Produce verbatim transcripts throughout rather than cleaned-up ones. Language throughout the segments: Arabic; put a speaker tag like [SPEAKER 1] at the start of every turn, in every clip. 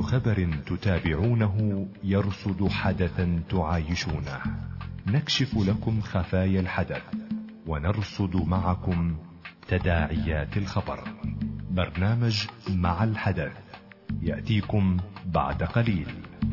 [SPEAKER 1] خبر تتابعونه يرصد حدثا تعايشونه، نكشف لكم خفايا الحدث ونرصد معكم تداعيات الخبر. برنامج مع الحدث يأتيكم بعد قليل.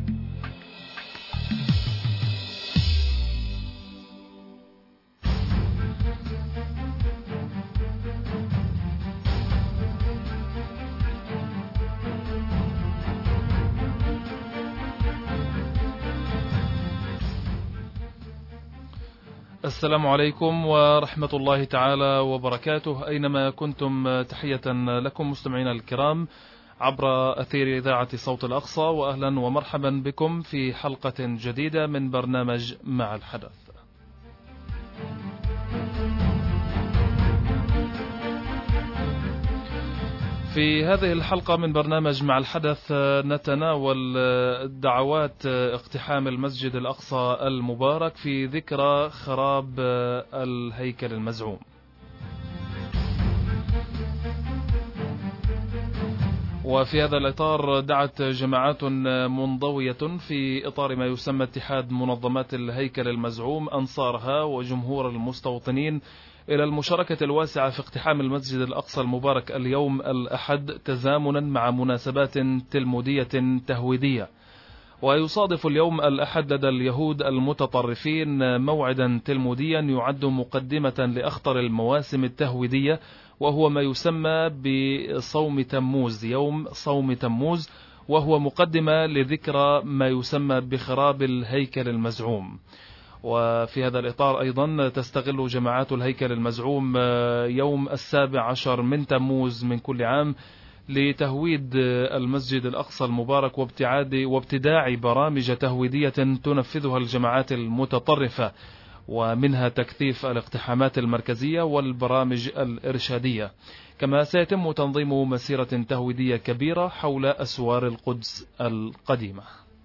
[SPEAKER 2] السلام عليكم ورحمة الله تعالى وبركاته، أينما كنتم تحية لكم مستمعينا الكرام عبر أثير إذاعة صوت الأقصى، وأهلا ومرحبا بكم في حلقة جديدة من برنامج مع الحدث. في هذه الحلقة من برنامج مع الحدث نتناول دعوات اقتحام المسجد الأقصى المبارك في ذكرى خراب الهيكل المزعوم. وفي هذا الإطار دعت جماعات منضوية في إطار ما يسمى اتحاد منظمات الهيكل المزعوم أنصارها وجمهور المستوطنين إلى المشاركة الواسعة في اقتحام المسجد الأقصى المبارك اليوم الأحد، تزامنا مع مناسبات تلمودية تهويدية. ويصادف اليوم الأحد لدى اليهود المتطرفين موعدا تلموديا يعد مقدمة لأخطر المواسم التهويدية، وهو ما يسمى بصوم تموز، يوم صوم تموز، وهو مقدمة لذكرى ما يسمى بخراب الهيكل المزعوم. وفي هذا الإطار أيضا تستغل جماعات الهيكل المزعوم يوم السابع عشر من تموز من كل عام لتهويد المسجد الأقصى المبارك وابتعاد وابتداع برامج تهويدية تنفذها الجماعات المتطرفة، ومنها تكثيف الاقتحامات المركزية والبرامج الإرشادية. كما سيتم تنظيم مسيرة تهويدية كبيرة حول أسوار القدس القديمة.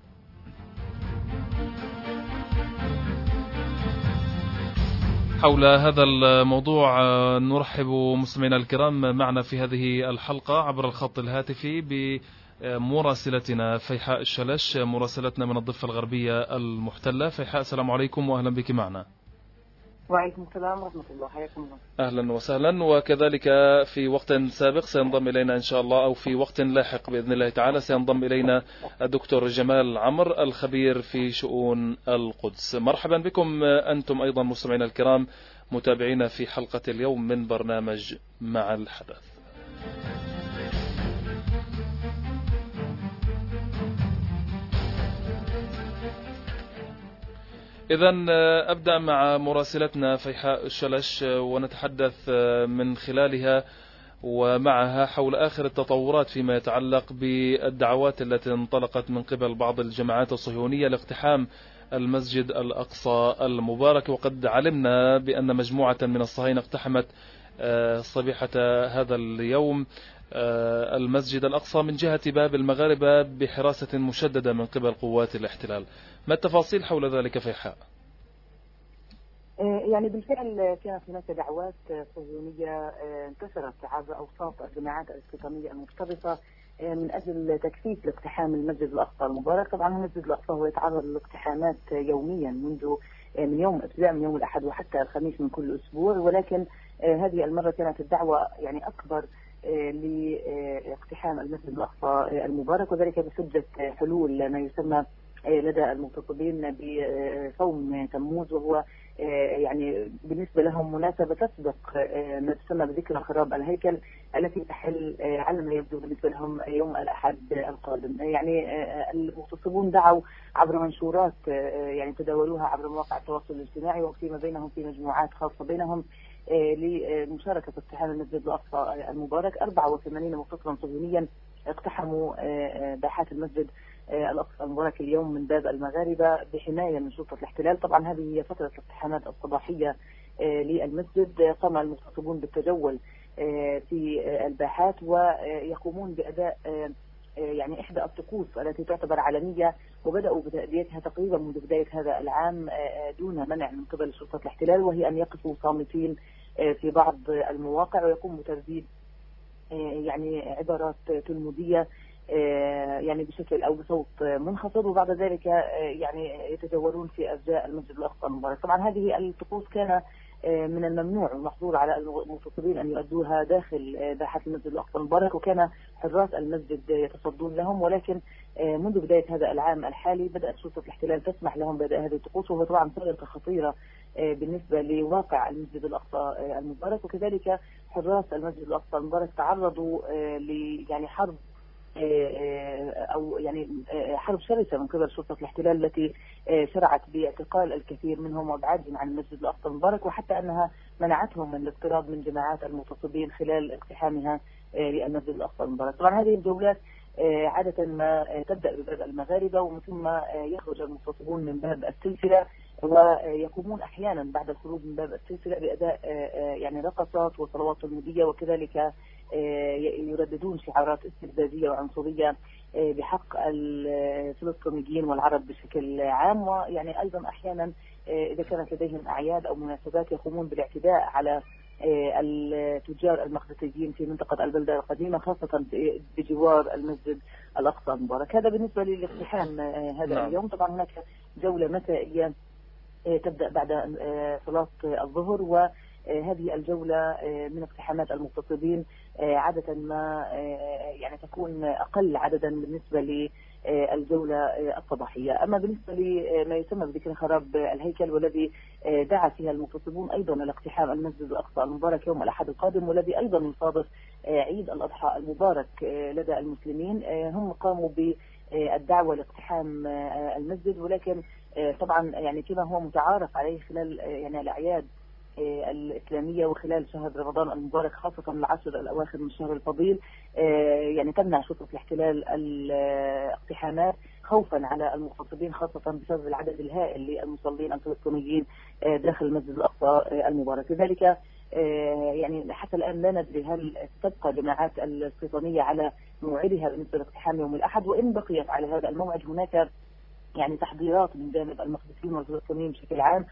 [SPEAKER 2] حول هذا الموضوع نرحب مستمعينا الكرام معنا في هذه الحلقة عبر الخط الهاتفي بمراسلتنا فيحاء الشلش، مراسلتنا من الضفة الغربية المحتلة. فيحاء، السلام عليكم وأهلا بك معنا.
[SPEAKER 3] وعليكم السلام ورحمة الله، حياكم الله.
[SPEAKER 2] أهلا وسهلا. وكذلك في وقت سابق سينضم إلينا إن شاء الله، أو في وقت لاحق بإذن الله تعالى، سينضم إلينا الدكتور جمال عمر الخبير في شؤون القدس. مرحبا بكم أنتم أيضا مستمعينا الكرام متابعينا في حلقة اليوم من برنامج مع الحدث. إذن أبدأ مع مراسلتنا فيحاء الشلش ونتحدث من خلالها ومعها حول آخر التطورات فيما يتعلق بالدعوات التي انطلقت من قبل بعض الجماعات الصهيونية لاقتحام المسجد الأقصى المبارك. وقد علمنا بأن مجموعة من الصهاينة اقتحمت صبيحة هذا اليوم المسجد الأقصى من جهة باب المغاربة بحراسة مشددة من قبل قوات الاحتلال. ما التفاصيل حول ذلك فيحاء؟
[SPEAKER 3] يعني بالفعل كانت هناك دعوات صهيونية انتشرت عبر أوساط الجماعات الاستيطانية المختلطة من أجل تكثيف الاقتحام المسجد الأقصى المبارك. طبعا المسجد الأقصى هو يتعرض للاقتحامات يوميا منذ من يوم ابتداء من يوم الأحد وحتى الخميس من كل أسبوع، ولكن هذه المرة كانت الدعوة يعني أكبر لاقتحام المسجد الأقصى المبارك، وذلك بحجة حلول ما يسمى لدى المغتصبين بصوم تموز، وهو يعني بالنسبة لهم مناسبة تسبق ما تسمى بذكرى خراب الهيكل التي تحل على ما يبدو بالنسبة لهم يوم الأحد القادم. يعني المغتصبون دعوا عبر منشورات يعني تداولوها عبر مواقع التواصل الاجتماعي وفيما بينهم في مجموعات خاصة بينهم لمشاركة اقتحام المسجد الأقصى المبارك. أربعة وثمانين مغتصبا صهيونيا اقتحموا باحات المسجد الأقصى المبارك اليوم من باب المغاربة بحماية من شرطة الاحتلال. طبعا هذه هي فترة الاقتحامات الصباحية للمسجد. قام المغتصبون بالتجول في الباحات ويقومون بأداء يعني إحدى الطقوس التي تعتبر علنية، وبدأوا بتأديتها تقريبا منذ بداية هذا العام دون منع من قبل شرطة الاحتلال، وهي أن يقفوا صامتين في بعض المواقع ويقوموا بترديد يعني عبارات تلمودية يعني بشكل أو بصوت منخفض، وبعد ذلك يعني يتجولون في أرجاء المسجد الأقصى المبارك. طبعا هذه الطقوس كان من الممنوع والمحظور على المغتصبين أن يؤدوها داخل باحة المسجد الأقصى المبارك، وكان حراس المسجد يتصدون لهم، ولكن منذ بداية هذا العام الحالي بدأت شرطة الاحتلال تسمح لهم بأداء هذه الطقوس، وهو طبعا سرقة خطيرة بالنسبة لواقع المسجد الأقصى المبارك. وكذلك حراس المسجد الأقصى المبارك تعرضوا ل يعني حرب أو يعني حرب شرسة من قبل شرطة الاحتلال التي شرعت باعتقال الكثير منهم وابعادهم عن المسجد الأقصى المبارك، وحتى أنها منعتهم من الاقتراب من جماعات المغتصبين خلال اقتحامها للمسجد الأقصى المبارك. طبعا هذه الجولات عادة ما تبدأ بباب المغاربة، ومن ثم يخرج المغتصبون من باب السلسلة، ويقومون أحيانا بعد الخروج من باب السلسلة بأداء يعني رقصات وصلوات المدية، وكذلك يرددون شعارات استفزازية وعنصرية بحق الفلسطينيين والعرب بشكل عام. ويعني أيضا أحيانا إذا كانت لديهم أعياد أو مناسبات يقومون بالاعتداء على التجار المقدسيين في منطقة البلدة القديمة، خاصة بجوار المسجد الأقصى المبارك. هذا بالنسبة للاقتحام هذا نعم. اليوم طبعا هناك جولة مسائية تبدأ بعد صلاة الظهر، وهذه الجولة من اقتحامات المغتصبين عادة ما يعني تكون أقل عددا بالنسبة للجولة الصباحية. أما بالنسبة لما يسمى بذكر خراب الهيكل، والذي دعا فيها المغتصبون أيضا إلى اقتحام المسجد الأقصى المبارك يوم الأحد القادم، والذي أيضا يصادف عيد الأضحى المبارك لدى المسلمين، هم قاموا بالدعوة لاقتحام المسجد، ولكن طبعا يعني كما هو متعارف عليه خلال يعني الأعياد الإسلامية وخلال شهر رمضان المبارك، خاصة العشر الأواخر من الشهر الفضيل، يعني تمنع شرطة الاحتلال الاقتحامات خوفا على المغتصبين، خاصة بسبب العدد الهائل للمصلين الفلسطينيين داخل المسجد الأقصى المبارك. لذلك يعني حتى الآن لا ندري هل تبقى جماعات الاستيطانية على موعدها بالنسبة لاقتحام يوم الأحد، وإن بقيت على هذا الموعد هناك يعني تحضيرات من جانب المقدسيين والفلسطينيين بشكل عام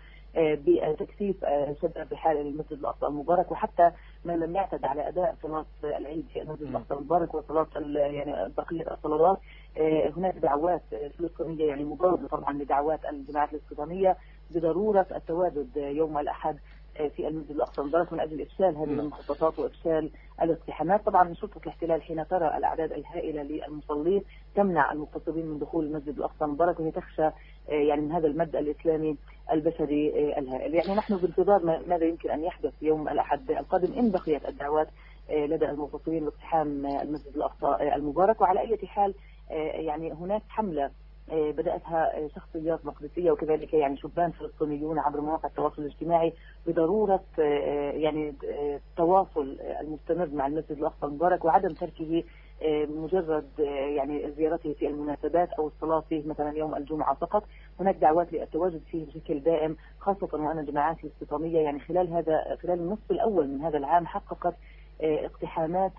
[SPEAKER 3] بتكثيف شد بحال المسجد الأقصى المبارك، وحتى من لم يعتد على أداء صلاة العيد في المسجد الأقصى المبارك وصلاة يعني بقية الصلوات، هناك دعوات فلسطينية يعني مضادة طبعا لدعوات الجماعات الاستيطانية بضرورة التواجد يوم الأحد في المسجد الأقصى المبارك من أجل إفشال هذه المخططات وإفشال الاقتحامات. طبعا شرطة الاحتلال حين ترى الأعداد الهائلة للمصلين تمنع المغتصبين من دخول المسجد الأقصى المبارك، وهي تخشى يعني من هذا المبدأ الإسلامي البشري الهائل. يعني نحن بانتظار ماذا يمكن أن يحدث يوم الأحد القادم إن بقيت الدعوات لدى المغتصبين لاقتحام المسجد الأقصى المبارك. وعلى أي حال يعني هناك حملة بدأتها شخصيات مقدسية وكذلك يعني شبان فلسطينيون عبر مواقع التواصل الاجتماعي بضرورة يعني التواصل المستمر مع المسجد الأقصى المبارك، وعدم تركه مجرد يعني زيارته في المناسبات أو الصلاة فيه مثلا يوم الجمعة فقط. هناك دعوات للتواجد فيه بشكل دائم، خاصة وأن الجماعات الاستيطانية يعني خلال هذا خلال النصف الأول من هذا العام حققت اقتحامات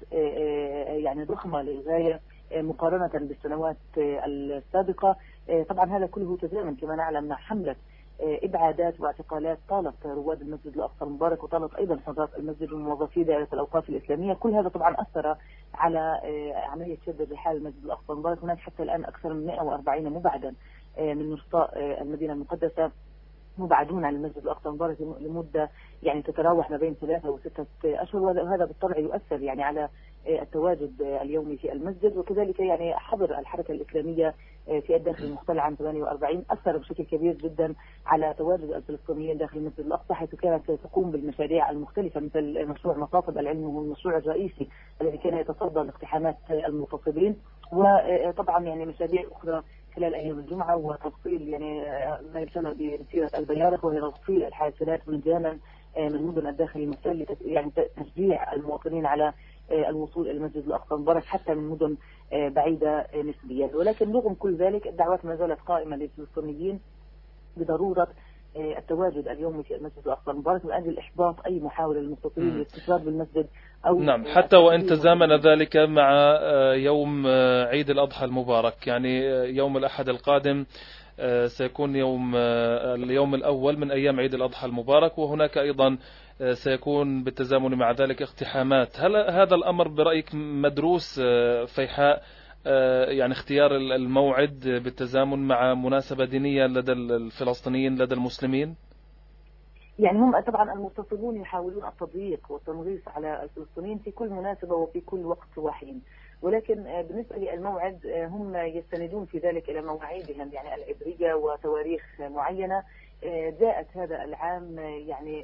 [SPEAKER 3] يعني ضخمة للغاية مقارنة بالسنوات السابقة. طبعا هذا كله تزامن كما نعلم مع حملة إبعادات واعتقالات طالت رواد المسجد الأقصى المبارك، وطالت أيضا حراس المسجد وموظفي دائرة الأوقاف الإسلامية. كل هذا طبعا أثر على عملية شد الرحال المسجد الأقصى المبارك. هناك حتى الآن أكثر من مئة وأربعين مبعدا من نشطاء المدينة المقدسة مبعدون عن المسجد الأقصى المبارك لمدة يعني تتراوح ما بين ثلاثة وستة أشهر، وهذا بالطبع يؤثر يعني على التواجد اليومي في المسجد. وكذلك يعني حظر الحركة الإسلامية في الداخل المحتل عام ثمانية وأربعين أثر بشكل كبير جدا على تواجد الفلسطينيين داخل المسجد الأقصى، حيث كانت تقوم بالمشاريع المختلفة مثل مشروع مصاطب العلم وهو المشروع الرئيسي الذي كان يتصدى لاقتحامات المغتصبين، وطبعا يعني مشاريع أخرى خلال أيام الجمعة وتفصيل يعني ما يسمى بسيرة البيارق، وهي تفصيل الحافلات مجانا من مدن الداخل المحتل يعني تشجيع المواطنين على الوصول إلى المسجد الأقصى المبارك حتى من مدن بعيدة نسبيا. ولكن رغم كل ذلك الدعوات ما زالت قائمة للفلسطينيين بضرورة التواجد اليومي في المسجد الأقصى المبارك من أجل إحباط أي محاولة للمستوطنين للاستقرار بالمسجد أو
[SPEAKER 2] نعم، حتى وإن تزامن ذلك مع يوم عيد الأضحى المبارك. يعني يوم الأحد القادم سيكون يوم اليوم الأول من أيام عيد الأضحى المبارك، وهناك أيضا سيكون بالتزامن مع ذلك اقتحامات. هل هذا الأمر برأيك مدروس فيحاء يعني اختيار الموعد بالتزامن مع مناسبة دينية لدى الفلسطينيين لدى المسلمين؟
[SPEAKER 3] يعني هم طبعا المتصلون يحاولون التضييق والتنغيص على الفلسطينيين في كل مناسبة وفي كل وقت وحين، ولكن بالنسبة للموعد هم يستندون في ذلك إلى مواعيدهم يعني العبرية وتواريخ معينة جاءت هذا العام يعني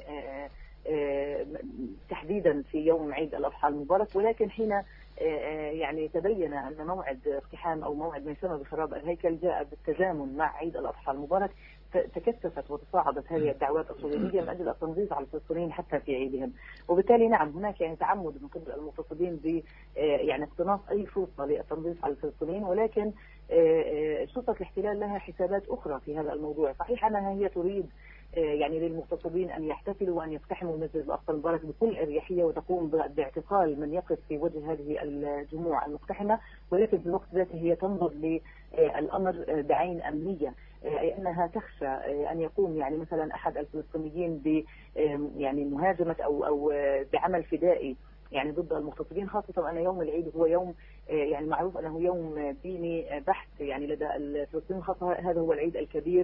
[SPEAKER 3] تحديدا في يوم عيد الأضحى المبارك، ولكن حين يعني تبين أن موعد اقتحام أو موعد ما يسمى بخراب الهيكل جاء بالتزامن مع عيد الأضحى المبارك، تكثفت وتصاعدت هذه الدعوات الصهيونية من أجل التنغيص على الفلسطينيين حتى في عيدهم. وبالتالي نعم هناك يعني تعمد من قبل المتصلين ب يعني اقتناص أي فرصة للتنغيص على الفلسطينيين، ولكن سلطة الاحتلال لها حسابات أخرى في هذا الموضوع. صحيح أنها هي تريد يعني للمغتصبين أن يحتفلوا وأن يقتحموا المسجد الأقصى المبارك بكل أريحية وتقوم باعتقال من يقف في وجه هذه الجموع المقتحمة، ولكن في الوقت ذاته هي تنظر للأمر بعين أمنية، أي أنها تخشى أن يقوم يعني مثلا أحد الفلسطينيين ب يعني مهاجمة أو أو بعمل فدائي يعني ضد المغتصبين، خاصة أن يوم العيد هو يوم يعني معروف أنه يوم ديني بحت يعني لدى الفلسطينيين، خاصة هذا هو العيد الكبير،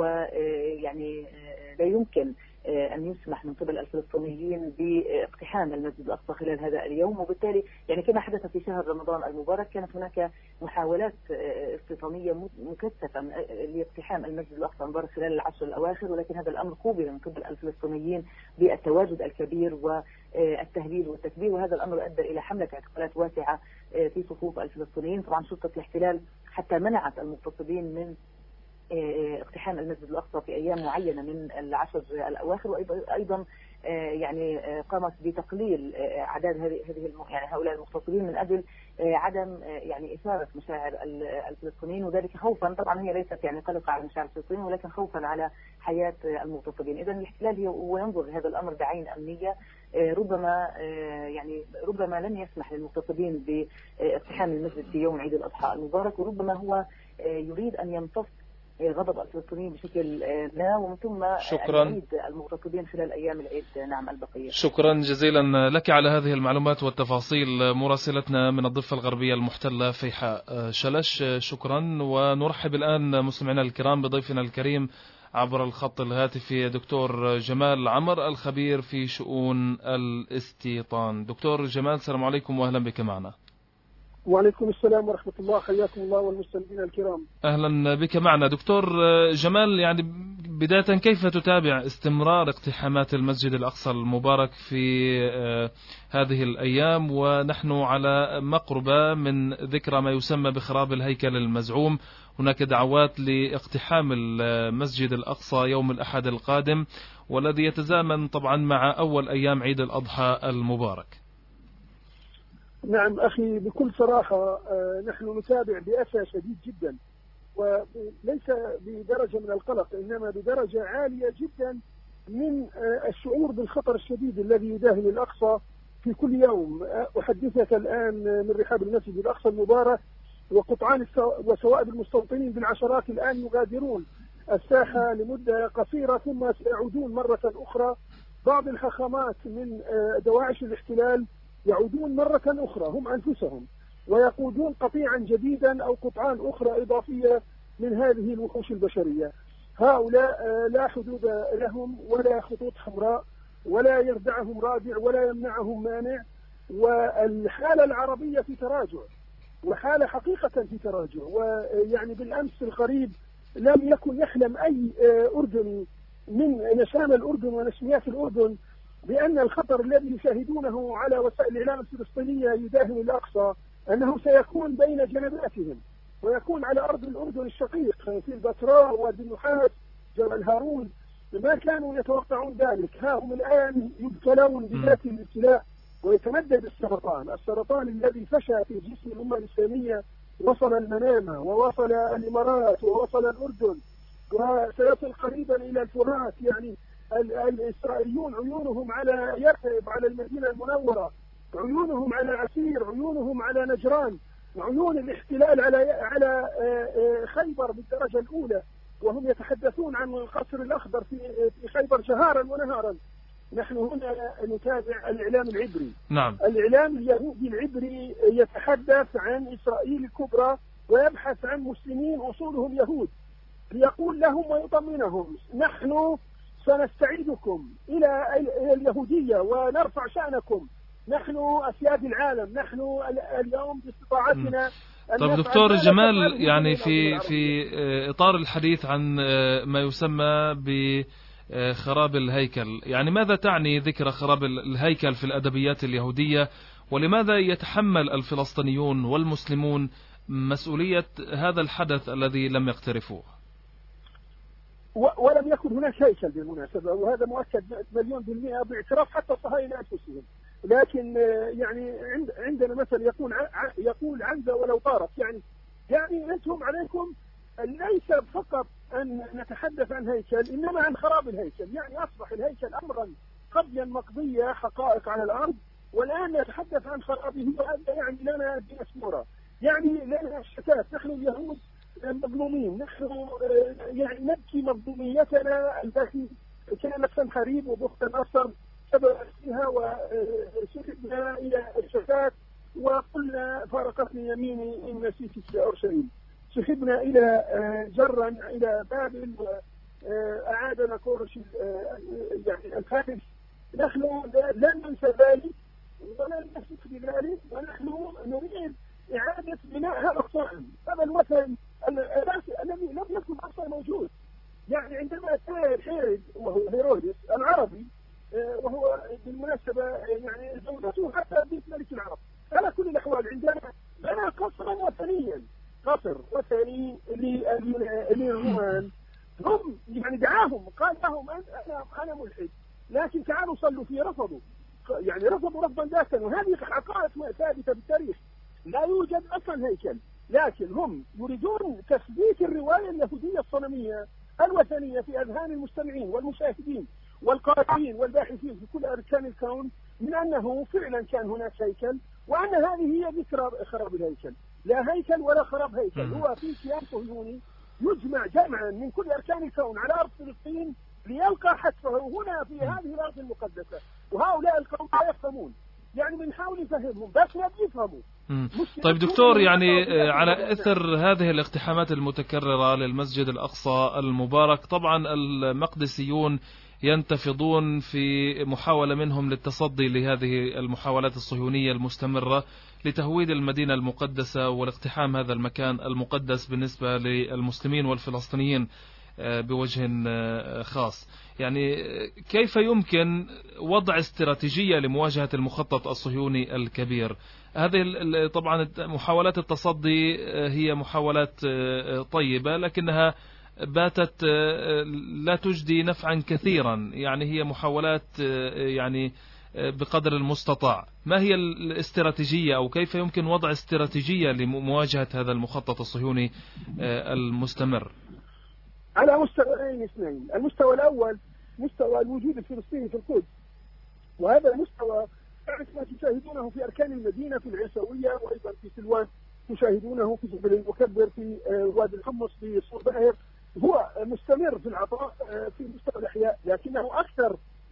[SPEAKER 3] ويعني لا يمكن أن يسمح من قبل الفلسطينيين باقتحام المسجد الأقصى خلال هذا اليوم. وبالتالي يعني كما حدث في شهر رمضان المبارك كانت هناك محاولات استيطانية مكثفة لاقتحام المسجد الأقصى المبارك خلال العشر الأواخر، ولكن هذا الأمر قوبل من قبل الفلسطينيين بالتواجد الكبير والتهليل والتكبير، وهذا الأمر أدى إلى حملة اعتقالات واسعة في صفوف الفلسطينيين. طبعا شرطة الاحتلال حتى منعت المغتصبين من اقتحام المسجد الأقصى في أيام معينة من العشر الأواخر، وأيضا يعني قامت بتقليل أعداد هذه يعني هؤلاء المغتصبين من أجل عدم يعني إثارة مشاعر الفلسطينيين، وذلك خوفا طبعا هي ليست يعني قلقة على مشاعر الفلسطينيين ولكن خوفا على حياة المغتصبين. إذا الاحتلال هو ينظر هذا الأمر بعين أمنية، ربما يعني ربما لن يسمح للمغتصبين باقتحام المسجد في يوم عيد الأضحى المبارك، وربما هو يريد أن يمتص غضب الفلسطينيين بشكل ما ومن ثم يعيد المغتصبين خلال أيام العيد نعم البقية.
[SPEAKER 2] شكرا جزيلا لك على هذه المعلومات والتفاصيل مراسلتنا من الضفة الغربية المحتلة فيحاء شلش، شكرا. ونرحب الآن مستمعينا الكرام بضيفنا الكريم عبر الخط الهاتفي دكتور جمال عمر الخبير في شؤون الاستيطان. دكتور جمال السلام عليكم وأهلا بك معنا.
[SPEAKER 4] وعليكم السلام ورحمة الله، حياكم الله والمستمعين الكرام.
[SPEAKER 2] أهلا بك معنا دكتور جمال. يعني بداية كيف تتابع استمرار اقتحامات المسجد الأقصى المبارك في هذه الأيام ونحن على مقربة من ذكرى ما يسمى بخراب الهيكل المزعوم؟ هناك دعوات لاقتحام المسجد الأقصى يوم الأحد القادم والذي يتزامن طبعا مع أول أيام عيد الأضحى المبارك.
[SPEAKER 4] نعم أخي، بكل صراحة نحن نتابع بأسى شديد جدا، وليس بدرجة من القلق إنما بدرجة عالية جدا من الشعور بالخطر الشديد الذي يداهم الأقصى في كل يوم. أحدثك الآن من رحاب المسجد الأقصى المبارك وقطعان وسوائب المستوطنين بالعشرات الآن يغادرون الساحة لمدة قصيرة ثم سيعودون مرة أخرى. بعض الحاخامات من دواعش الاحتلال يعودون مرة أخرى هم أنفسهم ويقودون قطيعا جديدا أو قطعان أخرى إضافية من هذه الوحوش البشرية. هؤلاء لا حدود لهم ولا خطوط حمراء ولا يردعهم رادع ولا يمنعهم مانع، والحالة العربية في تراجع وحالة حقيقة في تراجع. ويعني بالأمس القريب لم يكن يحلم أي أردني من نشام الأردن ونسميات الأردن بأن الخطر الذي يشاهدونه على وسائل الإعلام الفلسطينية يداهم الأقصى أنه سيكون بين جنباتهم ويكون على أرض الأردن الشقيق في البتراء وادي النحاس جبل هارون. ما كانوا يتوقعون ذلك. ها هم الآن يبتلون بذات الابتلاء ويتمدد السرطان، السرطان الذي فشى في جسم الأمة الإسلامية وصل المنامة ووصل الإمارات ووصل الأردن وسيصل قريبا إلى الفرات. يعني الإسرائيليون عيونهم على يثرب، على المدينة المنورة، عيونهم على عسير، عيونهم على نجران، عيون الاحتلال على على خيبر بالدرجة الأولى، وهم يتحدثون عن القصر الأخضر في خيبر جهارا ونهارا. نحن هنا نتابع الإعلام العبري.
[SPEAKER 2] نعم.
[SPEAKER 4] الإعلام اليهودي العبري يتحدث عن إسرائيل الكبرى ويبحث عن مسلمين أصولهم يهود ليقول لهم ويطمنهم نحن سنستعيدكم إلى اليهودية ونرفع شأنكم، نحن أسياد العالم، نحن اليوم باستطاعتنا.
[SPEAKER 2] طيب دكتور جمال، يعني في في إطار الحديث عن ما يسمى بخراب الهيكل، يعني ماذا تعني ذكر خراب الهيكل في الأدبيات اليهودية، ولماذا يتحمل الفلسطينيون والمسلمون مسؤولية هذا الحدث الذي لم يقترفوه؟
[SPEAKER 4] ولم يكن هناك هيكل بالمناسبة، وهذا مؤكد مليون بالمئة باعتراف حتى الصهاينة أنفسهم. لكن يعني عندنا مثل يقول يقول عنزة ولو طارت، يعني يعني أنتم عليكم ليس فقط أن نتحدث عن هيكل إنما عن خراب الهيكل. يعني أصبح الهيكل أمرا قضيا مقضية حقائق على الأرض، والآن نتحدث عن خرابه، وهذا يعني لنا بأسمرة، يعني لنا شتات. نحن اليهود مظلومين، نحن يعني نبكي مظلوميتنا التي كانت تنحريب وبخت الأصل سبب فيها، وسحبنا إلى الشتات وقلنا فارقتني يميني إن نسيت أورشليم، سحبنا إلى جرا إلى بابل وأعادنا كورش يعني الفاتح. نحن لن ننسى ذلك ولن نثق بذلك، ونحن نريد إعادة بناء هذا الصنم، هذا الوثن الذي لم يكن أصلا موجود. يعني عندما كان هيرود وهو هيرودس العربي، وهو بالمناسبة يعني زوجته حتى بنت ملك العرب، على كل الأحوال عندنا بنى قصرا وثنيا، قصر وثني للرومان. هم يعني دعاهم قال لهم أنا أنا ملحد، لكن تعالوا صلوا فيه، رفضوا، يعني رفضوا رفضا ذاتا، وهذه حقائق ثابتة بالتاريخ. لا يوجد أصلا هيكل، لكن هم يريدون تثبيت الرواية اليهودية الصنمية الوثنية في أذهان المستمعين والمشاهدين والقارئين والباحثين في كل أركان الكون من أنه فعلا كان هناك هيكل، وأن هذه هي ذكرى خراب الهيكل. لا هيكل ولا خراب هيكل، هو في كيان صهيوني يجمع جمعا من كل أركان الكون على أرض فلسطين ليلقى حتفه هنا في هذه الأرض المقدسة. وهؤلاء القوم لا يفهمون، يعني بنحاول نفهمهم بس ما بيفهموا.
[SPEAKER 2] طيب دكتور، يعني على إثر هذه الاقتحامات المتكررة للمسجد الأقصى المبارك، طبعا المقدسيون ينتفضون في محاولة منهم للتصدي لهذه المحاولات الصهيونية المستمرة لتهويد المدينة المقدسة والاقتحام هذا المكان المقدس بالنسبة للمسلمين والفلسطينيين بوجه خاص. يعني كيف يمكن وضع استراتيجية لمواجهة المخطط الصهيوني الكبير؟ هذه طبعا محاولات التصدي هي محاولات طيبة، لكنها باتت لا تجدي نفعا كثيرا، يعني هي محاولات يعني بقدر المستطاع. ما هي الاستراتيجية، أو كيف يمكن وضع استراتيجية لمواجهة هذا المخطط الصهيوني المستمر؟
[SPEAKER 4] على مستويين اثنين. المستوى الأول مستوى الوجود الفلسطيني في القدس، وهذا المستوى تعرف ما تشاهدونه في أركان المدينة في العيسوية، وأيضا في سلوان تشاهدونه في جبل المكبر، في وادي الحمص، في صور باهر. هو مستمر في العطاء في مستوى الأحياء، لكنه أكثر،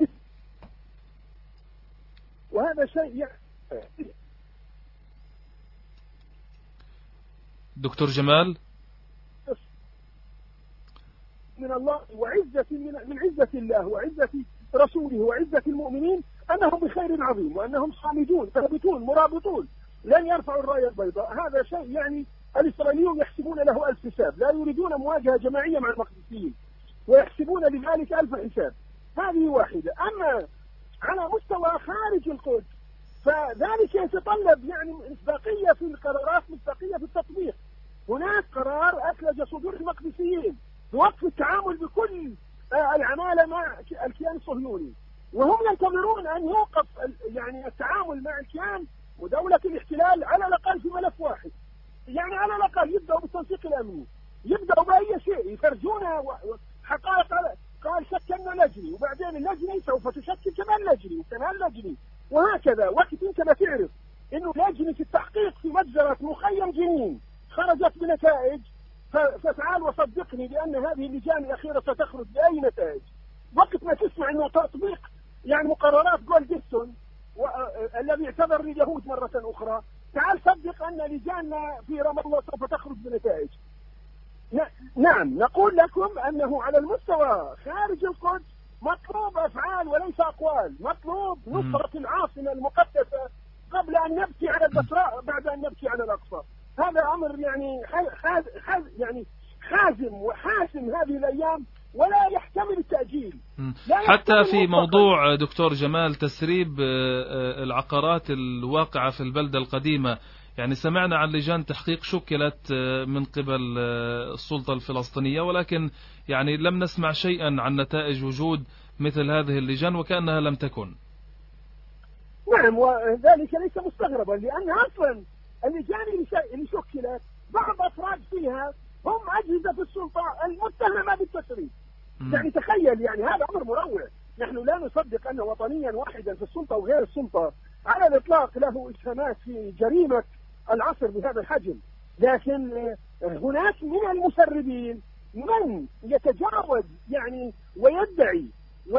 [SPEAKER 4] وهذا شيء يعني.
[SPEAKER 2] دكتور جمال،
[SPEAKER 4] من الله وعزة من عزة الله وعزة رسوله وعزة المؤمنين أنهم بخير عظيم، وأنهم صامدون ثابتون مرابطون لن يرفعوا الراية البيضاء. هذا شيء يعني الإسرائيليون يحسبون له ألف حساب، لا يريدون مواجهة جماعية مع المقدسيين ويحسبون لذلك ألف حساب. هذه واحدة. أما على مستوى خارج القدس فذلك يتطلب يعني مصداقية في القرارات، مصداقية في التطبيق. هناك قرار أثلج صدور المقدسيين بوقف التعامل بكل العمالة مع الكيان الصهيوني، وهم ينتظرون أن يوقف يعني التعامل مع الكيان ودولة الاحتلال على الأقل في ملف واحد. يعني على الأقل يبدأوا بالتنسيق الأمني، يبدأوا بأي شيء يفرجون حقائق. قال شكلنا لجنة، وبعدين اللجنة سوف تشكل كمان لجنة وكمان لجنة، وهكذا. وقت انت ما تعرف انه لجنة التحقيق في مجزرة مخيم جنين خرجت بنتائج، فتعال وصدقني بأن هذه اللجان الأخيرة ستخرج بأي نتائج. وقت ما تسمع انه تطبيق يعني مقررات جولدستون الذي اعتذر لليهود مرة أخرى. تعال صدق أن لجاننا في رام الله سوف تخرج بنتائج. نعم نقول لكم أنه على المستوى خارج القدس مطلوب أفعال وليس أقوال، مطلوب نصرة العاصمة المقدسة قبل أن نبكي على البصراء بعد أن نبكي على الأقصى. هذا أمر يعني حاز حاز يعني حازم وحاسم هذه الأيام ولا يحتمل التأجيل.
[SPEAKER 2] حتى في موضوع دكتور جمال تسريب العقارات الواقعة في البلدة القديمة، يعني سمعنا عن لجان تحقيق شكلت من قبل السلطة الفلسطينية، ولكن يعني لم نسمع شيئا عن نتائج وجود مثل هذه اللجان وكأنها لم تكن.
[SPEAKER 4] نعم وذلك ليس مستغربا، لأن أصلا اللجان اللي شكلت بعض أفراد فيها هم أجهزة في السلطة المتهمة بالتسريب. يعني تخيل، يعني هذا أمر مروع. نحن لا نصدق أن وطنيا واحدا في السلطة وغير السلطة على الإطلاق له إسهامات في جريمة العصر بهذا الحجم، لكن هناك من المسربين من يتجاوز يعني ويدعي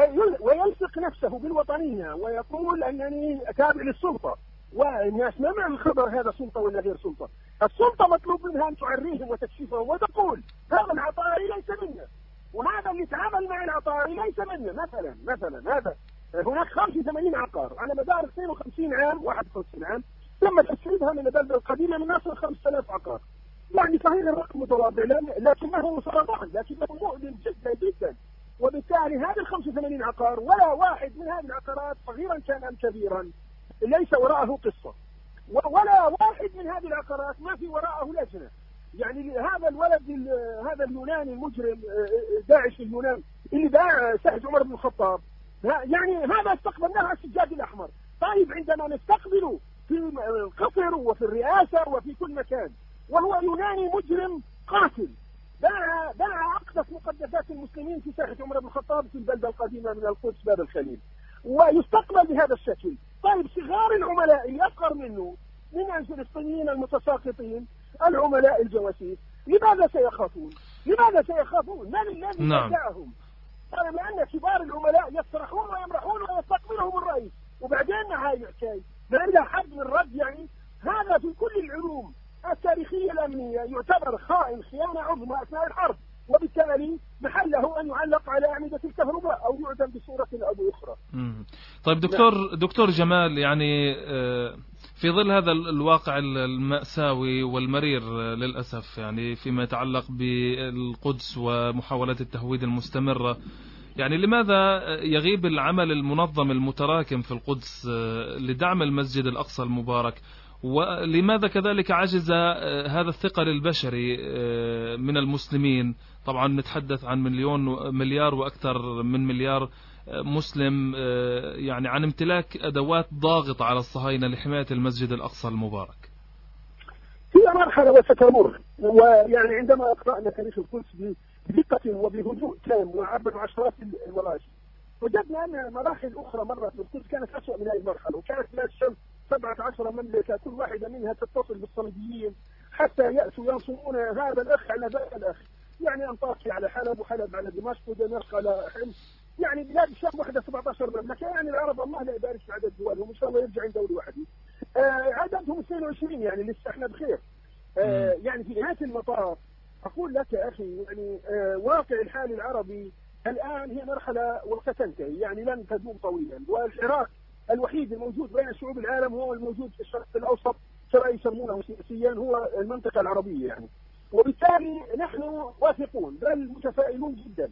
[SPEAKER 4] ويلصق نفسه بالوطنية ويقول أنني تابع للسلطة، والناس ما معنى الخبر هذا سلطة ولا غير سلطة. السلطة مطلوب منها أن تعريهم وتكشفهم وتقول هذا العطاري ليس منا، وهذا اللي تعامل مع العطاري ليس منا. مثلا مثلا هذا هناك خمسة وثمانين عقار على مدار اثنين وخمسين عام واحد وخمسين عام تم تسريبها من البلدة القديمة من نصف خمسة آلاف عقار. يعني صحيح الرقم متواضع لكنه سرطان، لكنه مؤلم جدا جدا. وبالتالي هذه ال خمسة وثمانين عقار ولا واحد من هذه العقارات صغيرا كان أم كبيرا ليس وراءه قصة، ولا واحد من هذه العقارات ما في وراءه لجنة. يعني هذا الولد هذا اليوناني المجرم داعش اليونان اللي باع سعد عمر بن الخطاب، يعني هذا استقبلناه على السجاد الأحمر. طيب عندما نستقبله في قطر وفي الرئاسة وفي كل مكان وهو يوناني مجرم قاتل باع باع أقدس مقدسات المسلمين في ساحة عمر بن الخطاب في البلدة القديمة من القدس باب الخليل، ويستقبل بهذا الشكل. طيب صغار العملاء اللي أصغر منه من الفلسطينيين المتساقطين العملاء الجواسيس لماذا سيخافون؟ لماذا سيخافون؟ من الذي يدعهم؟ قال لأن كبار العملاء يصرخون ويمرحون ويستقبلهم الرئيس، وبعدين هاي الحكاية ما عندها حد من الرد. يعني هذا في كل العلوم التاريخية الأمنية يعتبر خائن خيانة عظمى أثناء الحرب، وبالتالي محله أن يعلق على أعمدة الكهرباء أو يعدم بصورة أو بأخرى.
[SPEAKER 2] طيب دكتور دكتور جمال، يعني في ظل هذا الواقع المأساوي والمرير للأسف يعني فيما يتعلق بالقدس ومحاولات التهويد المستمرة، يعني لماذا يغيب العمل المنظم المتراكم في القدس لدعم المسجد الأقصى المبارك؟ ولماذا كذلك عجز هذا الثقل البشري من المسلمين؟ طبعا نتحدث عن مليون مليار وأكثر من مليار مسلم، يعني عن امتلاك أدوات ضاغطة على الصهاينة لحماية المسجد الأقصى المبارك.
[SPEAKER 4] هي مرحلة وستمر، ويعني عندما قرأنا تاريخ القدس بدقة وبهدوء تام وعبر عشرات المراجع وجدنا أن مراحل أخرى مرت بالقدس كانت أسوأ من هذه المرحلة، وكانت بلاد الشام سبعة عشر مملكة كل واحدة منها تتصل بالصليبيين حتى يأتوا ينصرون هذا الأخ على ذاك الأخ. يعني أنطاكيا على حلب وحلب على دمشق ودمشق على حمص. يعني بلاد الشام وحدة سبعة عشر مملكة. يعني العرب الله لا يبارك في عدد دولهم، إن شاء الله يرجع عند دولة واحدة. آه عددهم اثنين وعشرين، يعني لسه احنا بخير. آه يعني في نهاية المطاف أقول لك يا أخي يعني آه واقع الحال العربي الآن هي مرحلة وستنتهي، يعني لن تدوم طويلا. والعراق الوحيد الموجود بين شعوب العالم هو الموجود في الشرق الأوسط كما يسمونه سياسيا هو المنطقة العربية يعني. وبالتالي نحن واثقون بل متفائلون جدا.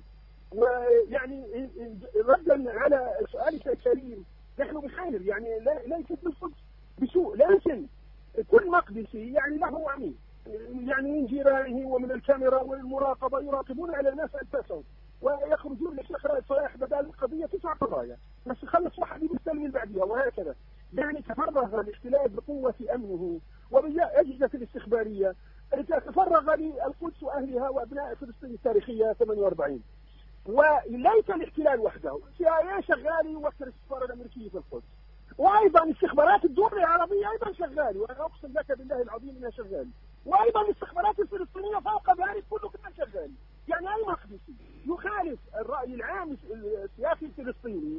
[SPEAKER 4] ويعني ردا على سؤالك الكريم نحن بخير، يعني ليست بالقدس بسوء، لكن كل مقدسي يعني له عميل، يعني من جيرانه ومن الكاميرا والمراقبة يراقبون على الناس أنفسهم ويخرجون لشيخ رائد صلاح بدل القضية تسع قضايا بس خلص واحد يستلم من بعدها وهكذا. يعني تفرغ الاحتلال بقوة أمنه وبالأجهزة الاستخبارية، تفرغ للقدس وأهلها وأبناء فلسطين التاريخية ثمانية وأربعين. وليس الاحتلال وحده، سي اي شغال يوكل السفارة الأمريكية في القدس، وأيضا استخبارات الدول العربية أيضا شغال، وأنا أقسم لك بالله العظيم أنها شغال، وأيضا الاستخبارات الفلسطينية فوق ذلك كله كمان شغال. يعني أي مقدسي يخالف الرأي العام السياسي الفلسطيني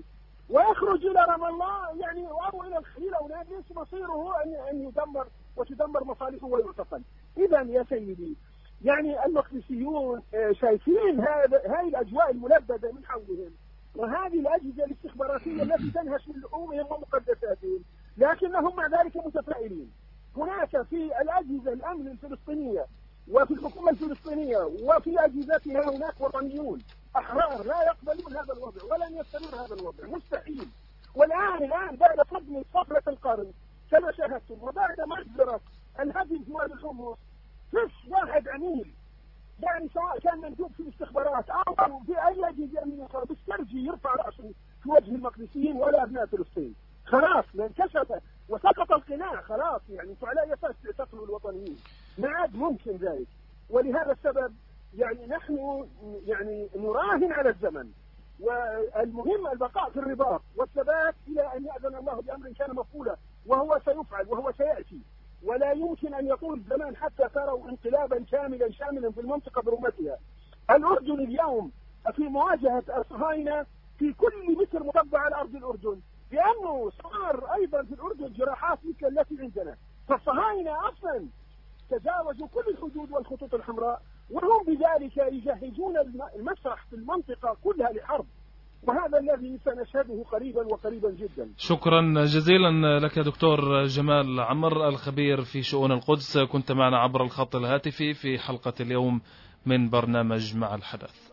[SPEAKER 4] ويخرج إلى رام الله يعني أو إلى الخليل أو نابلس مصيره أن أن يدمر وتدمر مصالحه ويعتقل. إذا يا سيدي يعني المقدسيون شايفين هذا هذه الأجواء الملبدة من حولهم وهذه الأجهزة الاستخباراتية التي تنهش من لحومهم ومقدساتهم، لكنهم مع ذلك متفائلين. هناك في الأجهزة الأمن الفلسطينية وفي الحكومة الفلسطينية وفي أجهزتها هناك وطنيون أحرار لا يقبلون هذا الوضع ولن يستمر هذا الوضع، مستحيل. والآن الآن بعد صدمة صخرة القرن كما شاهدتم وبعد مجزرة الهدم في وادي الحمص فيش واحد عميل يعني سواء كان مندوب في الاستخبارات أو في أي أجهزة أمنية بيسترجي يرفع رأسه في وجه المقدسيين ولا أبناء فلسطين. خلاص انكشف وسقط القناع، خلاص يعني على أي أساس تعتقلوا الوطنيين؟ ما عاد ممكن ذلك. ولهذا السبب يعني نحن يعني نراهن على الزمن، والمهم البقاء في الرباط والثبات إلى أن يأذن الله بأمر كان مفعولا، وهو سيفعل وهو سيأتي، ولا يمكن أن يطول الزمان حتى تروا انقلابا كاملا شاملا في المنطقة برمتها. الأردن اليوم في مواجهة الصهاينة في كل متر مربع على أرض الأردن، لأنه صار أيضا في الأردن جراحات مثل التي عندنا. فالصهاينة أصلا تجاوزوا كل الحدود والخطوط الحمراء، وهم بذلك يجهزون المسرح في المنطقة كلها لحرب، وهذا الذي سنشهده قريبا وقريبا جدا.
[SPEAKER 2] شكرا جزيلا لك دكتور جمال عمر الخبير في شؤون القدس، كنت معنا عبر الخط الهاتفي في حلقة اليوم من برنامج مع الحدث.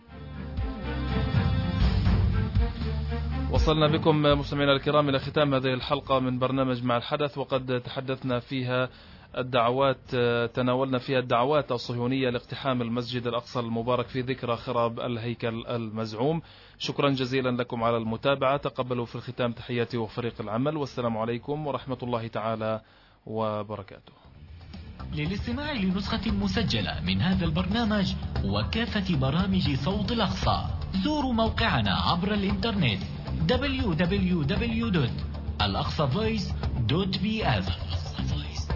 [SPEAKER 2] وصلنا بكم مستمعينا الكرام إلى ختام هذه الحلقة من برنامج مع الحدث، وقد تحدثنا فيها الدعوات تناولنا فيها الدعوات الصهيونية لاقتحام المسجد الأقصى المبارك في ذكرى خراب الهيكل المزعوم. شكرا جزيلا لكم على المتابعة، تقبلوا في الختام تحياتي وفريق العمل، والسلام عليكم ورحمة الله تعالى وبركاته.
[SPEAKER 5] للاستماع لنسخة مسجلة من هذا البرنامج وكافة برامج صوت الأقصى زوروا موقعنا عبر الإنترنت دبليو دبليو دبليو دوت الأقصى فويس دوت بي إف.